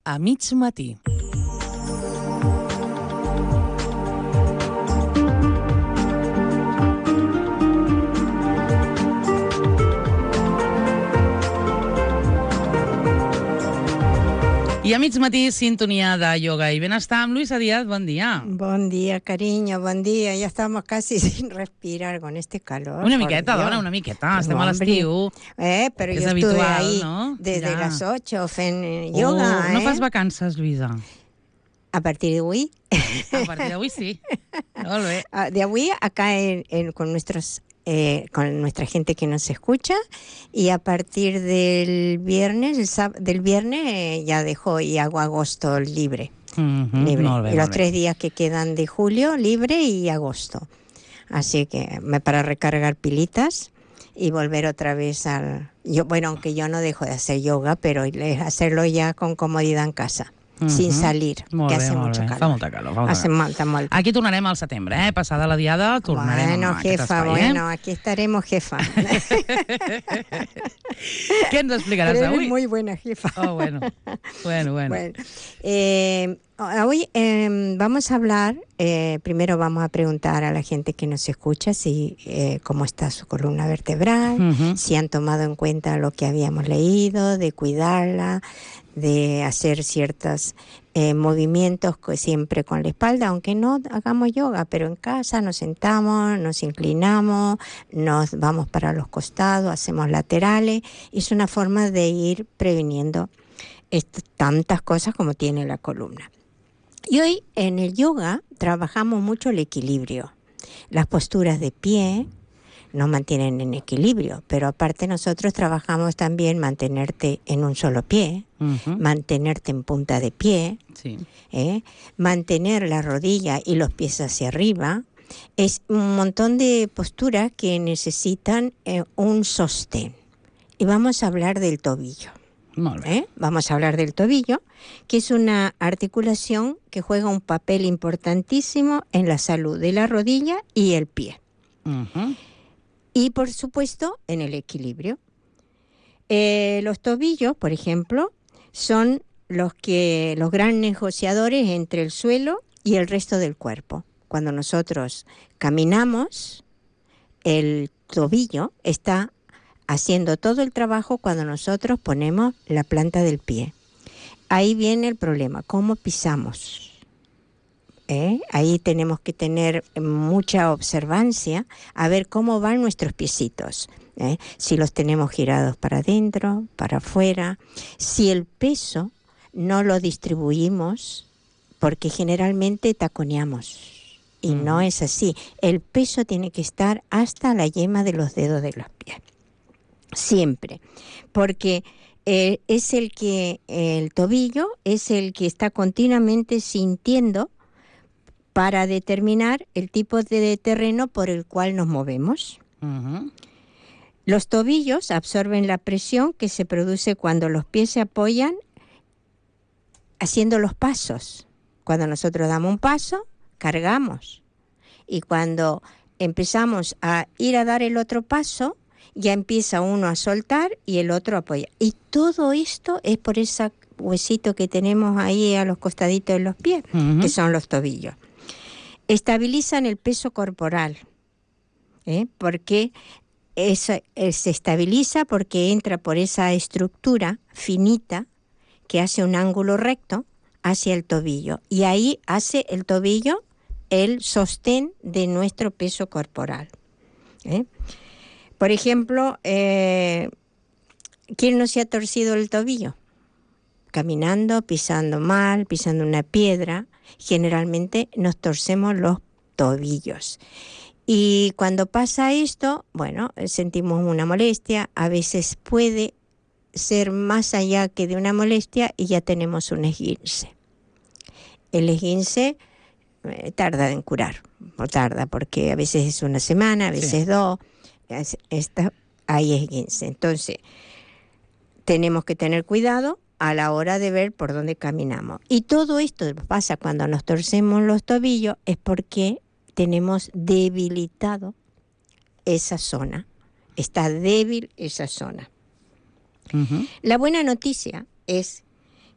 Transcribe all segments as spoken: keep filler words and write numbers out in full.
A mig matí. I a mig matí, sintonia de ioga i benestar amb Luisa Díaz. Bon dia. Bon dia, cariño, bon dia. Ya estamos casi sin respirar con este calor. Una miqueta, dona, una miqueta. Estem a l'estiu. Eh, però jo estuve habitual, ahí no? desde Ja. las ocho fent yoga, oh, eh? No fas vacances, Luisa? A partir de avui. A partir d'avui sí. Molt bé. De avui acá en, en, con nuestros... Eh, con nuestra gente que nos escucha, y a partir del viernes el sab- del viernes eh, ya dejo y hago agosto libre, Mm-hmm, libre. molt bé, y los molt bé. tres días que quedan de julio libre y agosto, así que me para recargar pilitas y volver otra vez al yo bueno aunque yo no dejo de hacer yoga, pero hacerlo ya con comodidad en casa. Mm-hmm. Sin salir, molt que bé, hace molt mucho bé. calor. Fa molta calor. Fa molta hace calor. molta, molta. Aquí tornarem al setembre, eh? Passada la diada tornarem bueno, a aquest jefa, espai, bueno, eh? aquí estaremos, jefa. Què ens explicaràs Pero avui? eres muy buena, jefa. Oh, bueno, bueno, bueno. Bueno, eh, hoy eh, vamos a hablar, eh, primero vamos a preguntar a la gente que nos escucha si eh, cómo está su columna vertebral, Uh-huh. si han tomado en cuenta lo que habíamos leído, de cuidarla, de hacer ciertos eh, movimientos co- siempre con la espalda, aunque no hagamos yoga, pero en casa nos sentamos, nos inclinamos, nos vamos para los costados, hacemos laterales. Es una forma de ir previniendo est- tantas cosas como tiene la columna. Y hoy en el yoga trabajamos mucho el equilibrio. Las posturas de pie nos mantienen en equilibrio, pero aparte nosotros trabajamos también mantenerte en un solo pie, Uh-huh. mantenerte en punta de pie, Sí. ¿eh? mantener la rodilla y los pies hacia arriba. Es un montón de posturas que necesitan eh, un sostén. Y vamos a hablar del tobillo. Molt bé. ¿eh? Vamos a hablar del tobillo, que es una articulación que juega un papel importantísimo en la salud de la rodilla y el pie. Uh-huh. Y, por supuesto, en el equilibrio. Eh, los tobillos, por ejemplo, son los que los grandes negociadores entre el suelo y el resto del cuerpo. Cuando nosotros caminamos, el tobillo está haciendo todo el trabajo cuando nosotros ponemos la planta del pie. Ahí viene el problema, ¿cómo pisamos? ¿Eh? Ahí tenemos que tener mucha observancia a ver cómo van nuestros piecitos. ¿eh? Si los tenemos girados para adentro, para afuera, si el peso no lo distribuimos, porque generalmente taconeamos y Mm. no es así. El peso tiene que estar hasta la yema de los dedos de los pies, siempre, porque eh, es el que el tobillo es el que está continuamente sintiendo para determinar el tipo de terreno por el cual nos movemos. Uh-huh. Los tobillos absorben la presión que se produce cuando los pies se apoyan haciendo los pasos. Cuando nosotros damos un paso, cargamos. Y cuando empezamos a ir a dar el otro paso, ya empieza uno a soltar y el otro a apoyar. Y todo esto es por ese huesito que tenemos ahí a los costaditos de los pies, Uh-huh. que son los tobillos. Estabilizan el peso corporal, ¿eh? porque eso, eh, se estabiliza porque entra por esa estructura finita que hace un ángulo recto hacia el tobillo. Y ahí hace el tobillo el sostén de nuestro peso corporal. ¿eh? Por ejemplo, eh, ¿quién no se ha torcido el tobillo? Caminando, pisando mal, pisando una piedra, generalmente nos torcemos los tobillos. Y cuando pasa esto, bueno, sentimos una molestia, a veces puede ser más allá que de una molestia y ya tenemos un esguince. El esguince eh, tarda en curar, o tarda, porque a veces es una semana, a veces sí. dos, es, esta, hay esguince. Entonces, tenemos que tener cuidado a la hora de ver por dónde caminamos. Y todo esto pasa cuando nos torcemos los tobillos, es porque tenemos debilitado esa zona. Está débil esa zona. Uh-huh. La buena noticia es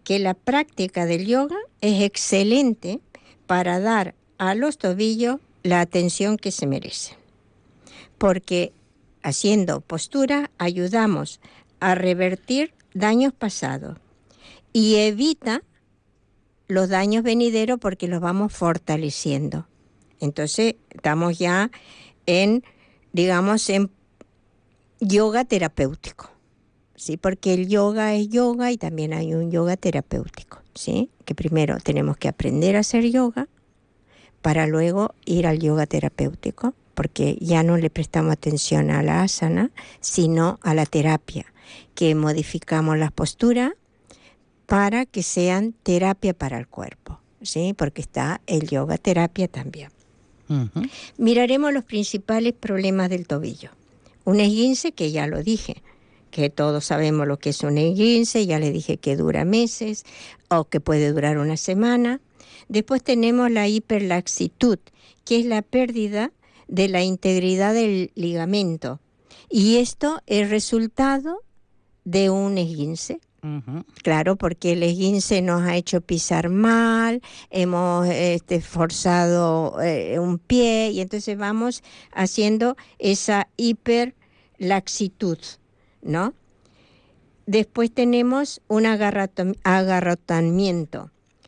que la práctica del yoga es excelente para dar a los tobillos la atención que se merecen. Porque haciendo postura ayudamos a revertir daños pasados y evita los daños venideros porque los vamos fortaleciendo. Entonces estamos ya en, digamos, en yoga terapéutico, ¿sí? Porque el yoga es yoga y también hay un yoga terapéutico, ¿sí? Que primero tenemos que aprender a hacer yoga para luego ir al yoga terapéutico, porque ya no le prestamos atención a la asana, sino a la terapia, que modificamos las posturas para que sean terapia para el cuerpo, ¿sí? Porque está el yoga terapia también. Uh-huh. Miraremos los principales problemas del tobillo. Un esguince, que ya lo dije, que todos sabemos lo que es un esguince, ya le dije que dura meses o que puede durar una semana. Después tenemos la hiperlaxitud, que es la pérdida de la integridad del ligamento. Y esto es resultado de un esguince. Uh-huh. Claro, porque el esguince nos ha hecho pisar mal, hemos este, forzado eh, un pie y entonces vamos haciendo esa hiperlaxitud, ¿no? Después tenemos un agarrato- agarrotamiento.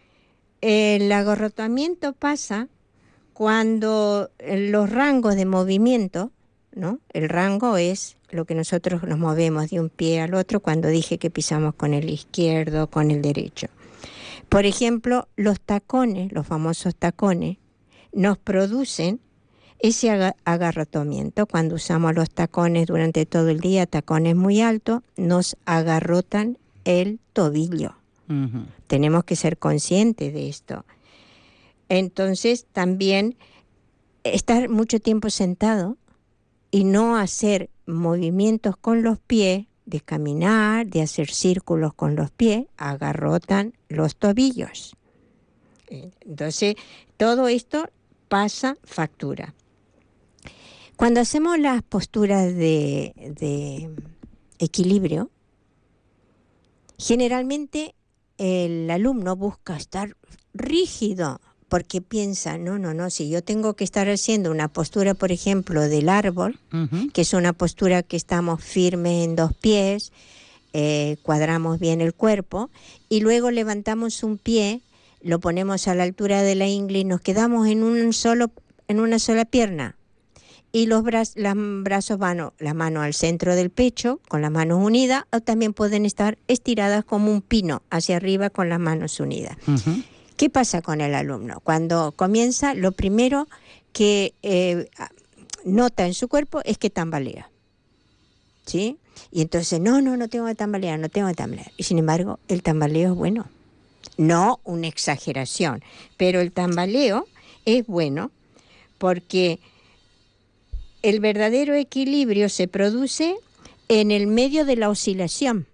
El agarrotamiento pasa cuando los rangos de movimiento, ¿no? El rango es lo que nosotros nos movemos de un pie al otro cuando dije que pisamos con el izquierdo, con el derecho. Por ejemplo, los tacones, los famosos tacones, nos producen ese agarrotamiento. Cuando usamos los tacones durante todo el día, tacones muy altos, nos agarrotan el tobillo. Uh-huh. Tenemos que ser conscientes de esto. Entonces, también estar mucho tiempo sentado y no hacer movimientos con los pies, de caminar, de hacer círculos con los pies, agarrotan los tobillos. Entonces, todo esto pasa factura. Cuando hacemos las posturas de, de equilibrio, generalmente el alumno busca estar rígido, porque piensa, no, no, no, si yo tengo que estar haciendo una postura, por ejemplo, del árbol, uh-huh. que es una postura que estamos firmes en dos pies, eh, cuadramos bien el cuerpo, y luego levantamos un pie, lo ponemos a la altura de la ingle y nos quedamos en un solo, en una sola pierna. Y los bra- los brazos van, la mano al centro del pecho, con las manos unidas, o también pueden estar estiradas como un pino, hacia arriba con las manos unidas. Uh-huh. ¿Qué pasa con el alumno? Cuando comienza, lo primero que eh, nota en su cuerpo es que tambalea, ¿sí? Y entonces, no, no, no tengo que tambalear, no tengo que tambalear. Y sin embargo, el tambaleo es bueno. No una exageración, pero el tambaleo es bueno porque el verdadero equilibrio se produce en el medio de la oscilación.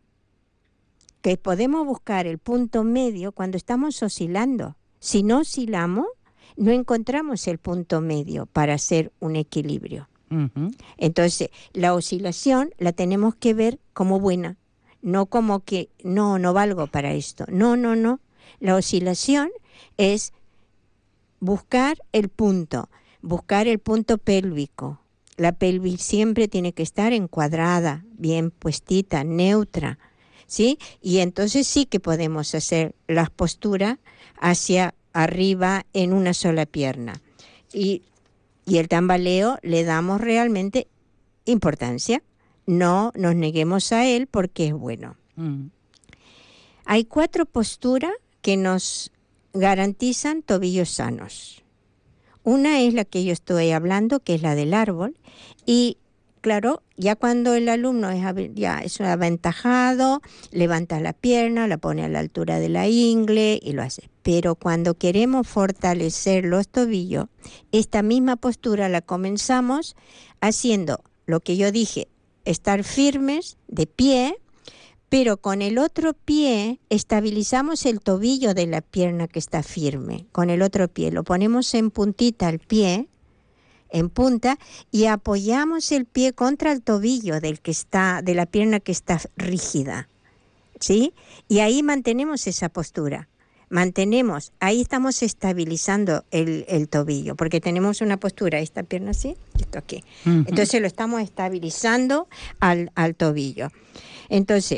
Que podemos buscar el punto medio cuando estamos oscilando. Si no oscilamos, no encontramos el punto medio para hacer un equilibrio. Uh-huh. Entonces, la oscilación la tenemos que ver como buena, no como que no, no valgo para esto. No, no, no. La oscilación es buscar el punto, buscar el punto pélvico. La pelvis siempre tiene que estar encuadrada, bien puestita, neutra. ¿Sí? Y entonces sí que podemos hacer las posturas hacia arriba en una sola pierna. Y, y el tambaleo le damos realmente importancia. No nos neguemos a él porque es bueno. Mm. Hay cuatro posturas que nos garantizan tobillos sanos. Una es la que yo estoy hablando, que es la del árbol, y claro, ya cuando el alumno es, ya es aventajado, levanta la pierna, la pone a la altura de la ingle y lo hace. Pero cuando queremos fortalecer los tobillos, esta misma postura la comenzamos haciendo lo que yo dije, estar firmes de pie, pero con el otro pie estabilizamos el tobillo de la pierna que está firme. Con el otro pie lo ponemos en puntita al pie, en punta, y apoyamos el pie contra el tobillo del que está, de la pierna que está rígida. ¿sí? Y ahí mantenemos esa postura. Mantenemos, ahí estamos estabilizando el, el tobillo, porque tenemos una postura, esta pierna así, esto aquí. Uh-huh. Entonces lo estamos estabilizando al, al tobillo. Entonces,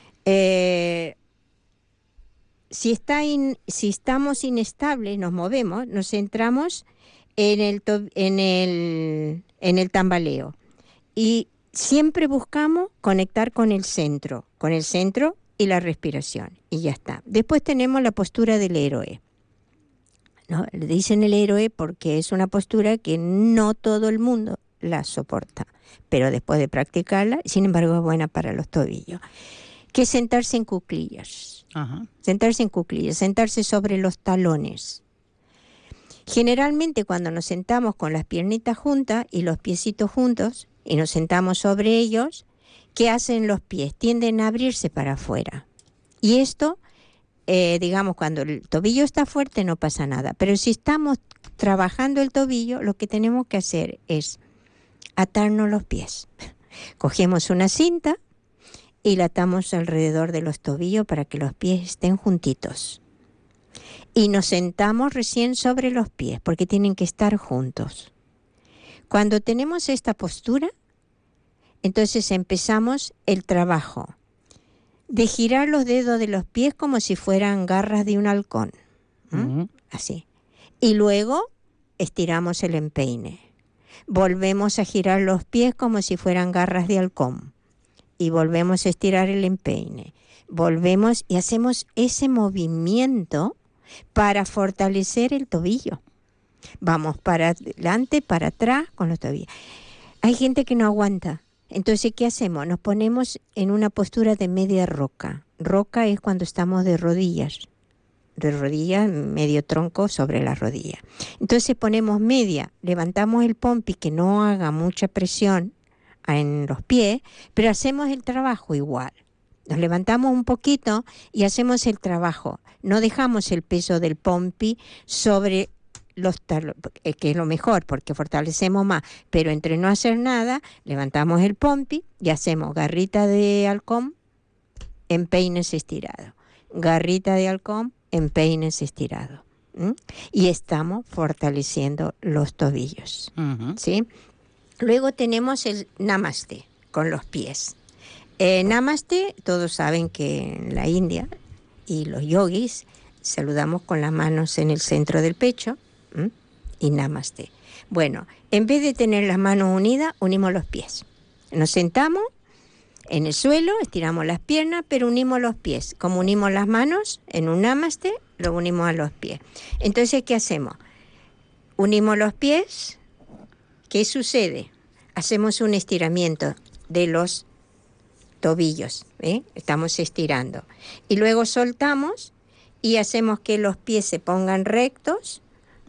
eh, si, está in, si estamos inestables, nos movemos, nos centramos en el, to, en el, en el tambaleo. Y siempre buscamos conectar con el centro, con el centro y la respiración, y ya está. Después tenemos la postura del héroe, ¿no? Le dicen el héroe porque es una postura que no todo el mundo la soporta, pero después de practicarla, sin embargo, es buena para los tobillos. Que es sentarse en cuclillas. Ajá. Sentarse en cuclillas, sentarse sobre los talones. Generalmente cuando nos sentamos con las piernitas juntas y los piecitos juntos, y nos sentamos sobre ellos, ¿qué hacen los pies? Tienden a abrirse para afuera. Y esto, eh, digamos, cuando el tobillo está fuerte no pasa nada. Pero si estamos trabajando el tobillo, lo que tenemos que hacer es atarnos los pies. Cogemos una cinta y la atamos alrededor de los tobillos para que los pies estén juntitos. Y nos sentamos recién sobre los pies, porque tienen que estar juntos. Cuando tenemos esta postura, entonces empezamos el trabajo de girar los dedos de los pies como si fueran garras de un halcón. ¿Mm? Uh-huh. Así. Y luego estiramos el empeine. Volvemos a girar los pies como si fueran garras de halcón. Y volvemos a estirar el empeine. Volvemos y hacemos ese movimiento para fortalecer el tobillo. Vamos para adelante, para atrás con los tobillos. Hay gente que no aguanta. Entonces, ¿qué hacemos? Nos ponemos en una postura de media roca. Roca es cuando estamos de rodillas. De rodillas, medio tronco sobre la rodilla. Entonces ponemos media, levantamos el pompi que no haga mucha presión en los pies, pero hacemos el trabajo igual. Nos levantamos un poquito y hacemos el trabajo. No dejamos el peso del pompi sobre los talones, que es lo mejor porque fortalecemos más, pero entre no hacer nada, levantamos el pompi y hacemos garrita de halcón, empeines estirado. Garrita de halcón, empeines estirado. ¿Mm? Y estamos fortaleciendo los tobillos. Uh-huh. ¿Sí? Luego tenemos el namaste con los pies. Eh, namaste, todos saben que en la India y los yogis saludamos con las manos en el centro del pecho. ¿Mm? Y namaste. Bueno, en vez de tener las manos unidas, unimos los pies. Nos sentamos en el suelo, estiramos las piernas, pero unimos los pies. Como unimos las manos en un namaste, lo unimos a los pies. Entonces, ¿qué hacemos? Unimos los pies. ¿Qué sucede? Hacemos un estiramiento de los tobillos, ¿eh? Estamos estirando. Y luego soltamos y hacemos que los pies se pongan rectos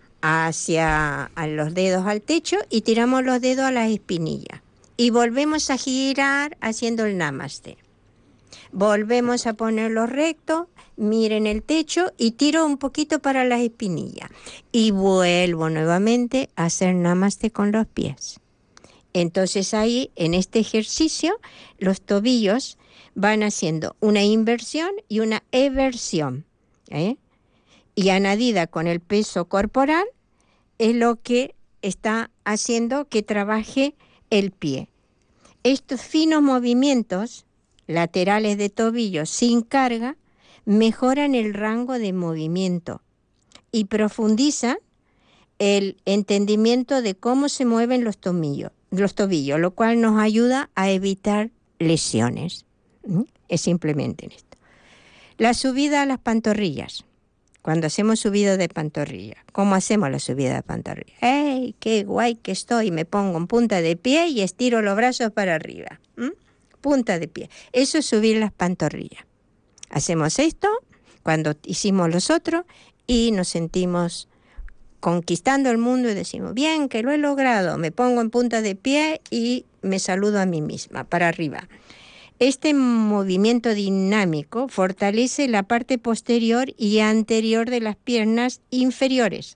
hacia a los dedos al techo y tiramos los dedos a las espinillas. Y volvemos a girar haciendo el namaste. Volvemos a ponerlos rectos, miren el techo y tiro un poquito para las espinillas. Y vuelvo nuevamente a hacer namaste con los pies. Entonces ahí, en este ejercicio, los tobillos van haciendo una inversión y una eversión, ¿eh? Y añadida con el peso corporal es lo que está haciendo que trabaje el pie. Estos finos movimientos laterales de tobillo sin carga mejoran el rango de movimiento y profundizan el entendimiento de cómo se mueven los tobillos, los tobillos, lo cual nos ayuda a evitar lesiones. ¿Mm? Es simplemente en esto. La subida a las pantorrillas. Cuando hacemos subida de pantorrilla, ¿cómo hacemos la subida de pantorrilla? ¡Ey, qué guay que estoy! Me pongo en punta de pie y estiro los brazos para arriba. ¿Mm? Punta de pie. Eso es subir las pantorrillas. Hacemos esto cuando hicimos los otros y nos sentimos conquistando el mundo y decimos, bien, que lo he logrado. Me pongo en punta de pie y me saludo a mí misma, para arriba. Este movimiento dinámico fortalece la parte posterior y anterior de las piernas inferiores,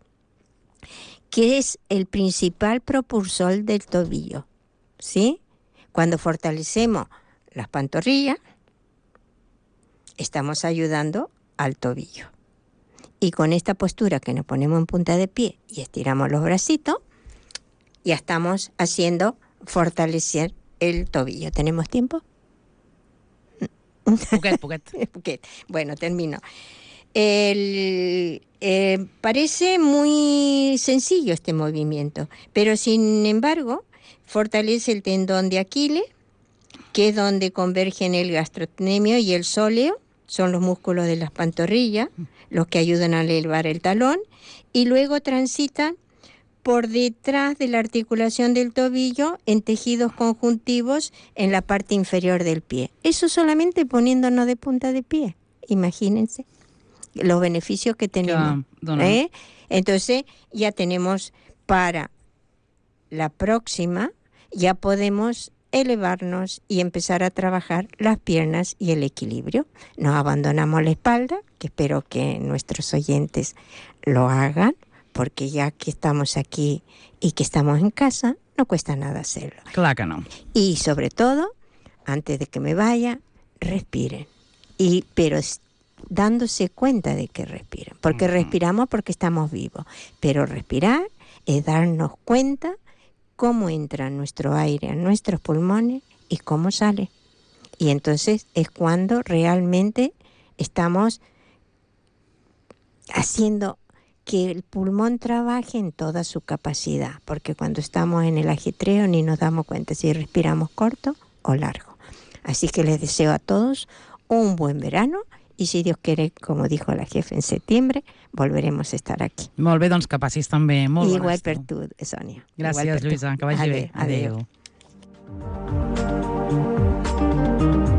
que es el principal propulsor del tobillo, ¿sí? Cuando fortalecemos las pantorrillas, estamos ayudando al tobillo. Y con esta postura que nos ponemos en punta de pie y estiramos los bracitos, ya estamos haciendo fortalecer el tobillo. ¿Tenemos tiempo? Poquet, poquet. Poquet. Bueno, termino. El, eh, parece muy sencillo este movimiento, pero sin embargo fortalece el tendón de Aquiles, que es donde convergen el gastrocnemio y el sóleo, son los músculos de las pantorrillas, los que ayudan a elevar el talón, y luego transitan por detrás de la articulación del tobillo en tejidos conjuntivos en la parte inferior del pie. Eso solamente poniéndonos de punta de pie, imagínense los beneficios que tenemos. ¿eh? Entonces ya tenemos para la próxima, ya podemos elevarnos y empezar a trabajar las piernas y el equilibrio. Nos abandonamos la espalda, que espero que nuestros oyentes lo hagan, porque ya que estamos aquí y que estamos en casa, no cuesta nada hacerlo. Claro que no. Y sobre todo, antes de que me vaya, respiren. Y, pero dándose cuenta de que respiran, porque uh-huh. respiramos porque estamos vivos, pero respirar es darnos cuenta cómo entra nuestro aire a nuestros pulmones y cómo sale. Y entonces es cuando realmente estamos haciendo que el pulmón trabaje en toda su capacidad, porque cuando estamos en el ajetreo ni nos damos cuenta si respiramos corto o largo. Así que les deseo a todos un buen verano. I si Dios quiere, como dijo la jefa en septiembre, volveremos a estar aquí. Molt bé, doncs que passis també molt bon Igual estiu. per tu, Sònia. Gràcies, Lluïsa, que vagi adeu, bé. Adéu. Adéu.